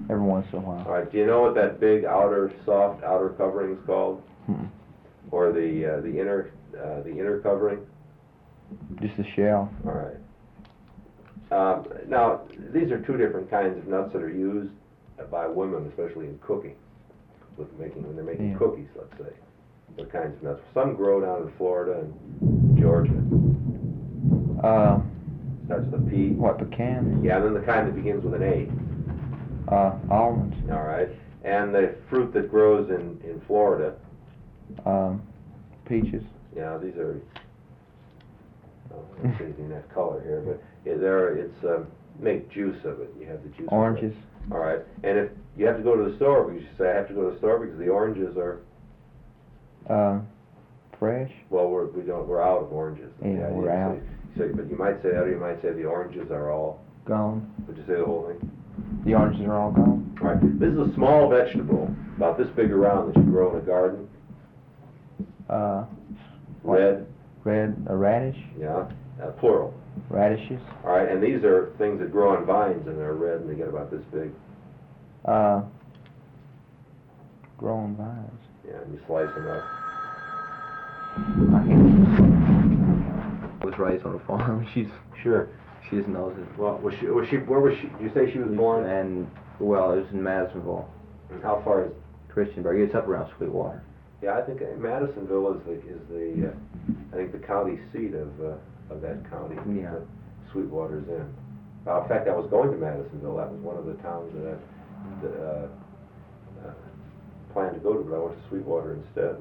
every once in a while. All right. Do you know what that big soft outer covering is called? Or the inner covering? Just a shell. All right. Now, these are two different kinds of nuts that are used by women, especially in cooking, when they're making cookies, let's say. What kinds of nuts? Some grow down in Florida and Georgia. Starts with a P. What, pecan? Yeah, and then the kind that begins with an A. Almonds. All right. And the fruit that grows in Florida. Peaches. Yeah, these are. I don't see anything in that color here, but it's make juice of it. You have the juice. Oranges. All right. And if you have to go to the store, because you say I have to go to the store because the oranges are. Fresh. Well, we're out of oranges. Yeah, we're out. But you might say that, or you might say the oranges are all gone. Would you say the whole thing? The oranges are all gone. All right. This is a small vegetable, about this big around, that you grow in a garden. Red, a radish. Yeah, plural. Radishes. All right, and these are things that grow on vines, and they're red, and they get about this big. Growing vines. Yeah, and you slice them up. I was raised on a farm. Sure. She just knows it. Well, where was she? Did you say she was born? And well, it was in Madisonville. And how far is? Christiansburg. It's up around Sweetwater. Yeah, I think Madisonville is the I think the county seat of that county. Yeah. Sweetwater's in. In fact, I was going to Madisonville. That was one of the towns that I planned to go to, but I went to Sweetwater instead.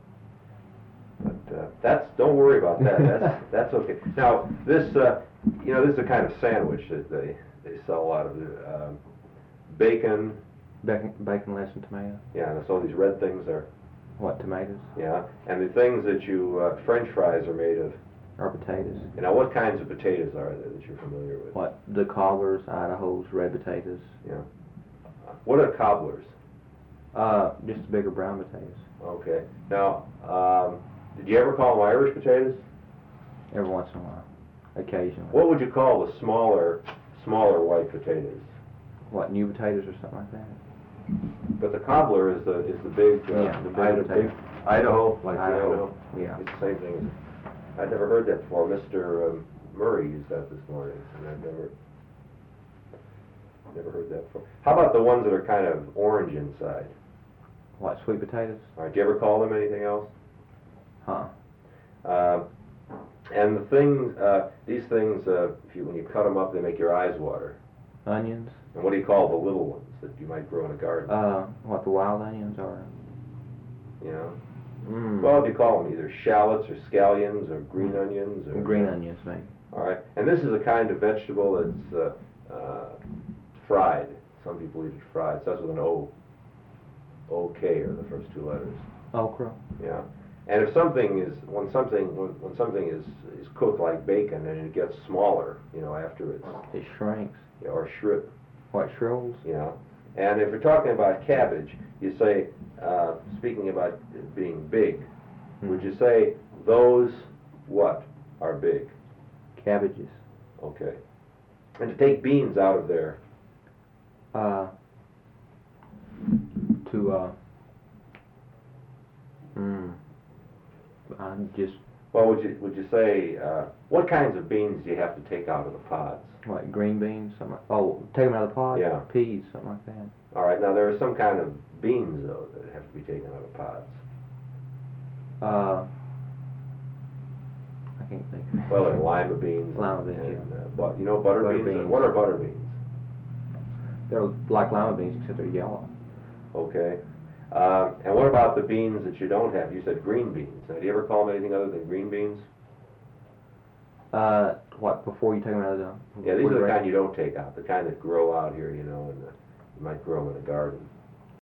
But don't worry about that. That's okay. Now this this is a kind of sandwich that they sell a lot of bacon. Bacon, lettuce, and tomato. Yeah, and so these red things are. What, tomatoes? Yeah, and the things that you French fries are made of. Are potatoes. And now, what kinds of potatoes are there that you're familiar with? What, the cobblers, Idaho's, red potatoes. Yeah. What are cobblers? Just bigger brown potatoes. Okay. Now, did you ever call them Irish potatoes? Every once in a while, occasionally. What would you call the smaller white potatoes? What, new potatoes or something like that? But the cobbler is the big, the big potato. Idaho, like Idaho. Yeah. It's the same thing. I'd never heard that before. Mr. Murray used that this morning, and I've never heard that before. How about the ones that are kind of orange inside? What, sweet potatoes? All right. Do you ever call them anything else? Huh. And the things, these things, when you cut them up, they make your eyes water. Onions. And what do you call the little ones that you might grow in a garden? What, the wild onions are? You know? Mm. Well, do you call them either shallots or scallions or green onions? Or green onions, maybe. All right. And this is a kind of vegetable that's fried. Some people eat it fried. It starts with an O. OK are the first two letters. Okra. Yeah. And if something is when something is cooked like bacon and it gets smaller, after it shrinks. Yeah, or shrimp. What, shrivels? Yeah. And if you're talking about cabbage, you say, speaking about it being big, would you say those what are big? Cabbages. Okay. And to take beans out of there. Well, would you say what kinds of beans do you have to take out of the pods? What, green beans? Take them out of the pod? Yeah. Peas, something like that. All right. Now there are some kind of beans though that have to be taken out of pods. I can't think. Well, there are lima beans. Lima beans, and, butter beans? What are butter beans? They're like lima beans except they're yellow. Okay. And what about the beans that you don't have? You said green beans. Now, do you ever call them anything other than green beans? What, before you take them out of the... Yeah, these are the kind you don't take out, the kind that grow out here, and you might grow them in a garden.